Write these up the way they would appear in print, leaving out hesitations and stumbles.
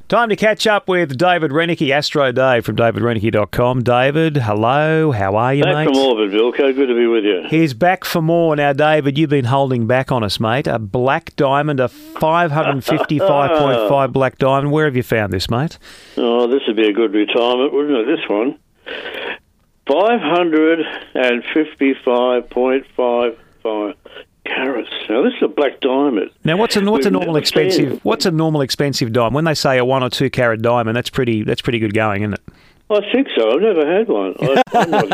Time to catch up with David Renicky, Astro Dave from davidrenicky.com. David, hello. How are you, mate? Back from orbit, Vilko. Good to be with you. He's back for more. Now, David, you've been holding back on us, mate. A black diamond, a 555.5 black diamond. Where have you found this, mate? Oh, this would be a good retirement, wouldn't it, this one? 555.55 carats. Now, this is a black diamond. Now, what's a normal expensive diamond? When they say a 1 or 2 carat diamond, that's pretty good going, isn't it? I think so. I've never had one. I'm not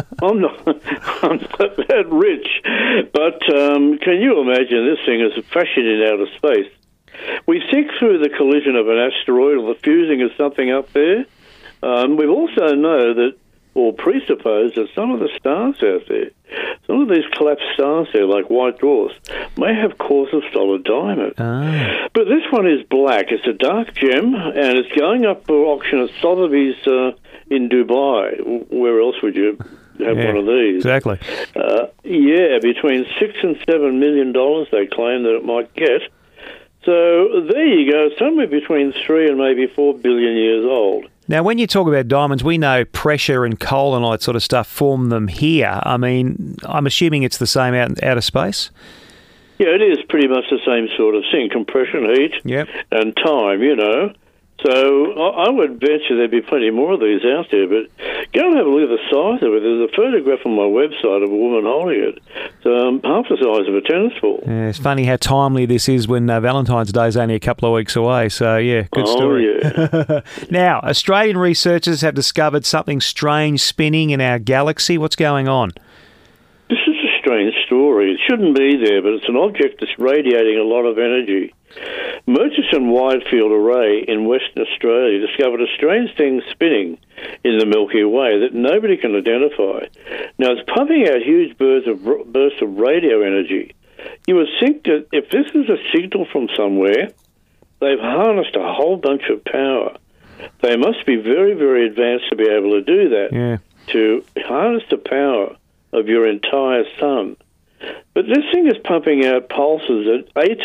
that rich. But can you imagine this thing is fashioned in outer space? We think through the collision of an asteroid or the fusing of something up there. We also know that, or presuppose that some of the stars out there, some of these collapsed stars there, like white dwarfs, may have cores of solid diamond. Ah. But this one is black. It's a dark gem, and it's going up for auction at Sotheby's in Dubai. Where else would you have one of these? Exactly. Between $6 and $7 million they claim that it might get. So there you go, somewhere between 3 and maybe 4 billion years old. Now, when you talk about diamonds, we know pressure and coal and all that sort of stuff form them here. I mean, I'm assuming it's the same out in outer space? Yeah, it is pretty much the same sort of thing, compression, heat, and time, you know. So I would venture there'd be plenty more of these out there, but go and have a look at the size of it. There's a photograph on my website of a woman holding it. It's half the size of a tennis ball. Yeah, it's funny how timely this is when Valentine's Day is only a couple of weeks away. So, yeah, good story. Yeah. Now, Australian researchers have discovered something strange spinning in our galaxy. What's going on? This is a strange story. It shouldn't be there, but it's an object that's radiating a lot of energy. Murchison Wide Field Array in Western Australia discovered a strange thing spinning in the Milky Way that nobody can identify. Now, it's pumping out huge bursts of radio energy. You would think that if this is a signal from somewhere, they've harnessed a whole bunch of power. They must be very, very advanced to be able to do that, to harness the power of your entire sun. But this thing is pumping out pulses at every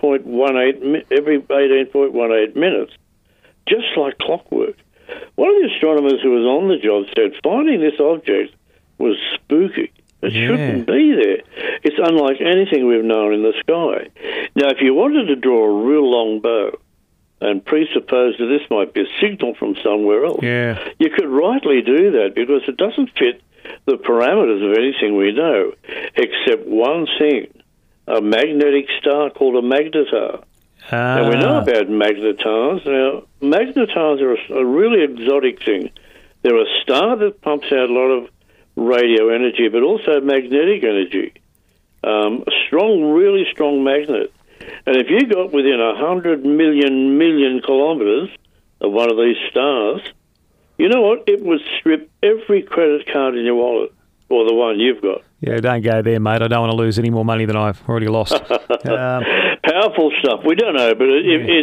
18.18 minutes, just like clockwork. One of the astronomers who was on the job said finding this object was spooky. It shouldn't be there. It's unlike anything we've known in the sky. Now, if you wanted to draw a real long bow and presuppose that this might be a signal from somewhere else, you could rightly do that because it doesn't fit the parameters of anything we know, except one thing, a magnetic star called a magnetar. Now, we know about magnetars. Now, magnetars are a really exotic thing. They're a star that pumps out a lot of radio energy, but also magnetic energy. A really strong magnet. And if you got within 100 million kilometres of one of these stars, you know what? It would strip every credit card in your wallet, or the one you've got. Yeah, don't go there, mate. I don't want to lose any more money than I've already lost. Powerful stuff. We don't know, but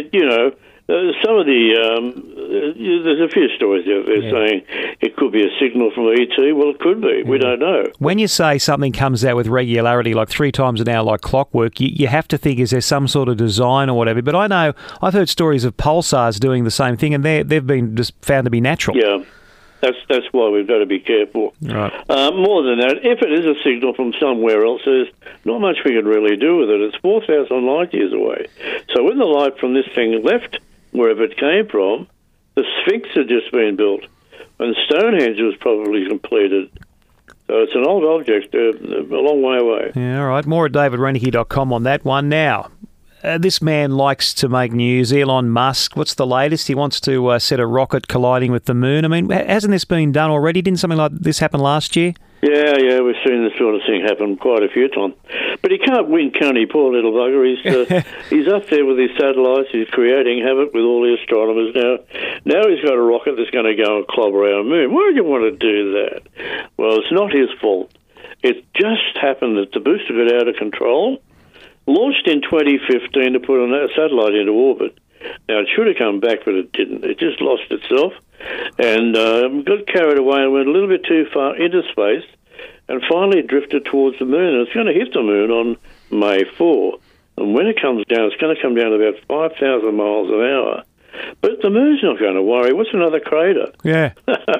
some of there's a few stories out there saying it could be a signal from ET. Well, it could be. We don't know. When you say something comes out with regularity, like 3 times an hour, like clockwork, you have to think, is there some sort of design or whatever? But I know I've heard stories of pulsars doing the same thing, and they've been just found to be natural. Yeah. That's why we've got to be careful. Right. More than that, if it is a signal from somewhere else, there's not much we can really do with it. It's 4,000 light years away. So when the light from this thing left wherever it came from, the Sphinx had just been built, and Stonehenge was probably completed. So it's an old object, a long way away. Yeah, all right. More at davidrenicky.com on that one. Now, this man likes to make news. Elon Musk, what's the latest? He wants to set a rocket colliding with the moon. I mean, hasn't this been done already? Didn't something like this happen last year? Yeah, we've seen this sort of thing happen quite a few times. But he can't win, can he, poor little bugger? He's up there with his satellites. He's creating havoc with all the astronomers now. Now he's got a rocket that's going to go and clobber our moon. Why would you want to do that? Well, it's not his fault. It just happened that the booster got out of control. Launched in 2015 to put a satellite into orbit. Now, it should have come back, but it didn't. It just lost itself and got carried away and went a little bit too far into space and finally drifted towards the moon. And it's going to hit the moon on May 4. And when it comes down, it's going to come down about 5,000 miles an hour. But the moon's not going to worry. What's another crater? Yeah.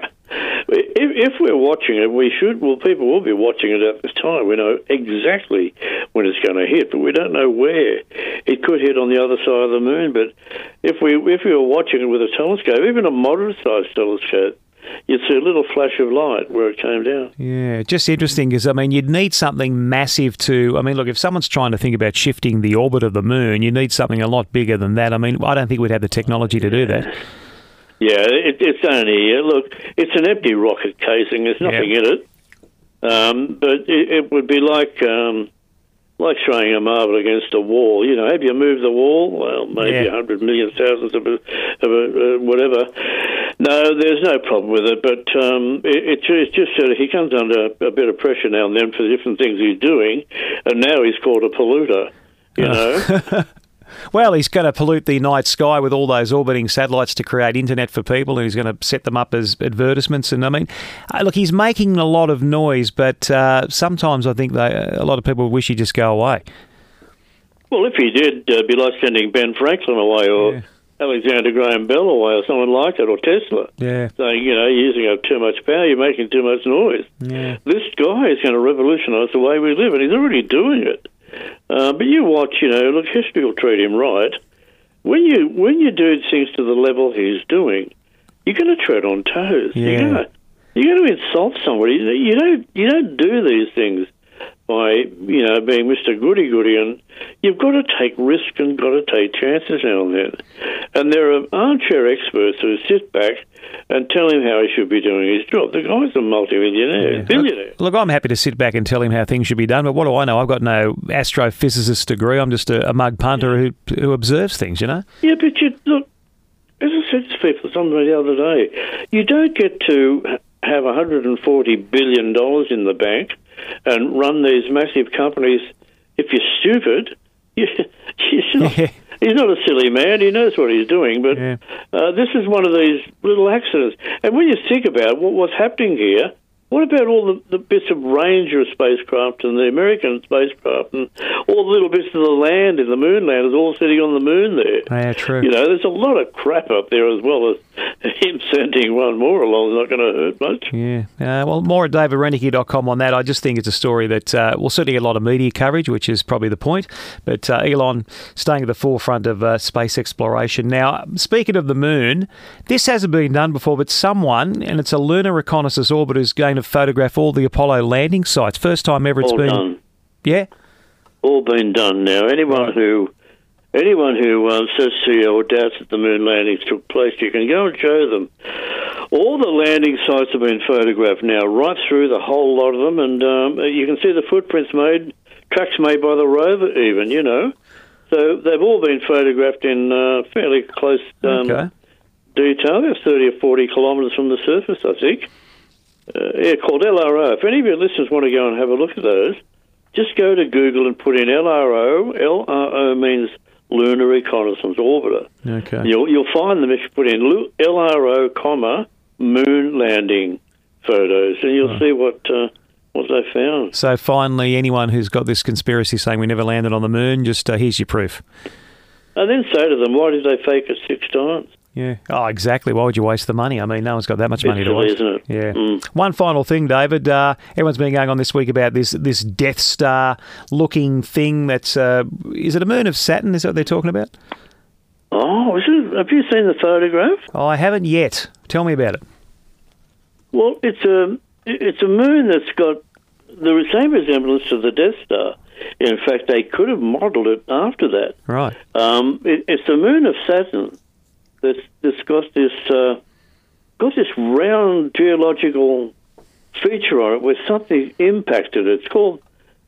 If we're watching it, we should. Well, people will be watching it at this time. We know exactly when it's going to hit, but we don't know where. It could hit on the other side of the moon. But if we were watching it with a telescope, even a moderate-sized telescope, you'd see a little flash of light where it came down. Yeah, just interesting because, I mean, you'd need something massive to... I mean, look, if someone's trying to think about shifting the orbit of the moon, you need something a lot bigger than that. I mean, I don't think we'd have the technology to do that. Yeah, it's only... look, it's an empty rocket casing. There's nothing in it. But it would be like throwing a marble against a wall. You know, have you moved the wall? Well, maybe 100 million, thousands of whatever. No, there's no problem with it, but it's just that he comes under a bit of pressure now and then for the different things he's doing, and now he's called a polluter, you know. Well, he's going to pollute the night sky with all those orbiting satellites to create internet for people, and he's going to set them up as advertisements. And I mean, look, he's making a lot of noise, but sometimes I think a lot of people wish he'd just go away. Well, if he did, it'd be like sending Ben Franklin away or Alexander Graham Bell away or someone like it, or Tesla. Yeah. Saying, you know, you're using up too much power, you're making too much noise. Yeah. This guy is going to revolutionise the way we live, and he's already doing it. But you watch, you know, look, history will treat him right. When you do things to the level he's doing, you're going to tread on toes. Yeah. You're going to insult somebody. You don't do these things by, you know, being Mr. Goody-Goody, and you've got to take risks and got to take chances now and then. And there are armchair experts who sit back and tell him how he should be doing his job. The guy's a multi-millionaire, billionaire. Look, I'm happy to sit back and tell him how things should be done, but what do I know? I've got no astrophysicist degree. I'm just a mug punter who observes things, you know? Yeah, but look, as I said to people somebody the other day, you don't get to have $140 billion in the bank and run these massive companies if you're stupid. He's not a silly man. He knows what he's doing, but this is one of these little accidents. And when you think about what's happening here, what about all the bits of Ranger spacecraft and the American spacecraft and all the little bits of the land in the moon land is all sitting on the moon there? Yeah, true. You know, there's a lot of crap up there as well as him sending one more along is not going to hurt much. Yeah. Well, more at davidreneke.com on that. I just think it's a story that will certainly get a lot of media coverage, which is probably the point. But Elon staying at the forefront of space exploration. Now, speaking of the moon, this hasn't been done before, but someone, and it's a lunar reconnaissance orbiter, is going to photograph all the Apollo landing sites. First time ever it's all been done. Yeah? All been done now. Anyone who says to you or doubts that the moon landings took place, you can go and show them. All the landing sites have been photographed now, right through the whole lot of them, and you can see the footprints made, tracks made by the rover even, you know. So they've all been photographed in fairly close detail. They're 30 or 40 kilometres from the surface, I think. Called LRO. If any of your listeners want to go and have a look at those, just go to Google and put in LRO. LRO means Lunar Reconnaissance Orbiter. Okay. You'll find them if you put in LRO, moon landing photos, and you'll see what they found. So finally, anyone who's got this conspiracy saying we never landed on the moon, just here's your proof. And then say to them, why did they fake it 6 times? Yeah. Oh, exactly. Why would you waste the money? I mean, no one's got that much money to waste. Isn't it? Yeah. One final thing, David. Everyone's been going on this week about this Death Star-looking thing. That's is it a moon of Saturn? Is that what they're talking about? Oh, have you seen the photograph? Oh, I haven't yet. Tell me about it. Well, it's a moon that's got the same resemblance to the Death Star. In fact, they could have modelled it after that. Right. It's the moon of Saturn that's got this round geological feature on it where something impacted it. It's called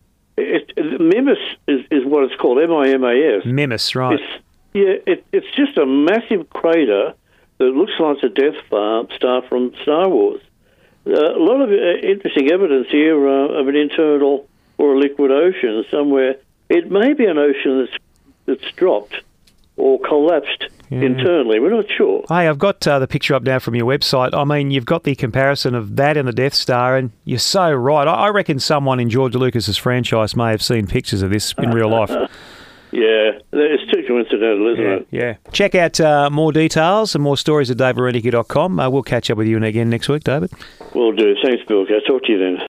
Mimas is what it's called, MIMAS. Mimas, right. It's just a massive crater that looks like the Death Star from Star Wars. A lot of interesting evidence here of an internal or a liquid ocean somewhere. It may be an ocean that's dropped or collapsed internally. We're not sure. Hey, I've got the picture up now from your website. I mean, you've got the comparison of that and the Death Star, and you're so right. I reckon someone in George Lucas's franchise may have seen pictures of this in real life. Yeah, it's too coincidental, isn't it? Yeah. Check out more details and more stories at davidrenicky.com. We'll catch up with you again next week, David. Will do. Thanks, Bill. I'll talk to you then.